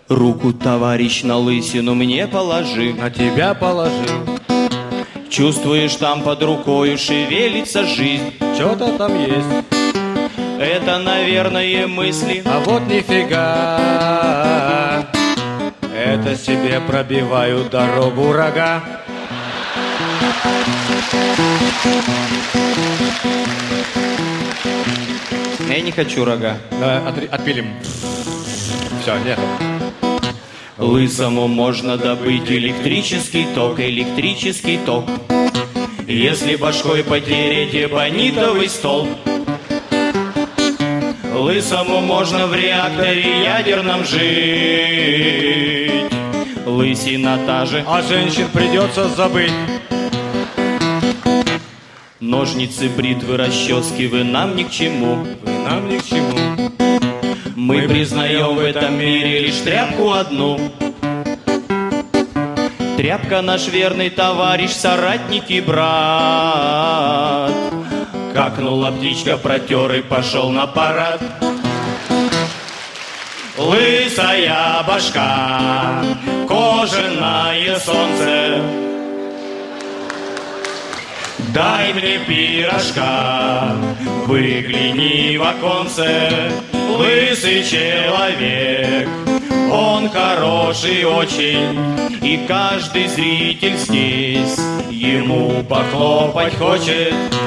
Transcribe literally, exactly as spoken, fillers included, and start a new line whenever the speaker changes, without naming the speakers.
Руку, товарищ, на лысину мне положи.
На тебя положил.
Чувствуешь, там под рукою шевелится жизнь.
Что-то там есть.
Это, наверное, мысли.
А вот нифига. Это себе пробивают дорогу рога.
Я не хочу рога.
Давай от, отпилим. Все, нет.
Лысому можно добыть электрический ток, электрический ток. Если башкой потереть эбонитовый столб. Лысому можно в реакторе ядерном жить. Лысина та же,
а женщин придется забыть.
Ножницы, бритвы, расчески, вы нам ни к чему.
Вы нам ни к чему.
Мы, Мы признаем в этом мире лишь тряпку одну. Тряпка наш верный товарищ, соратник и брат. Какнула птичка, протер и пошел на парад. Лысая башка, кожаное солнце. Дай мне пирожка, выгляни в оконце. Лысый человек, он хороший очень, и каждый зритель здесь ему похлопать хочет.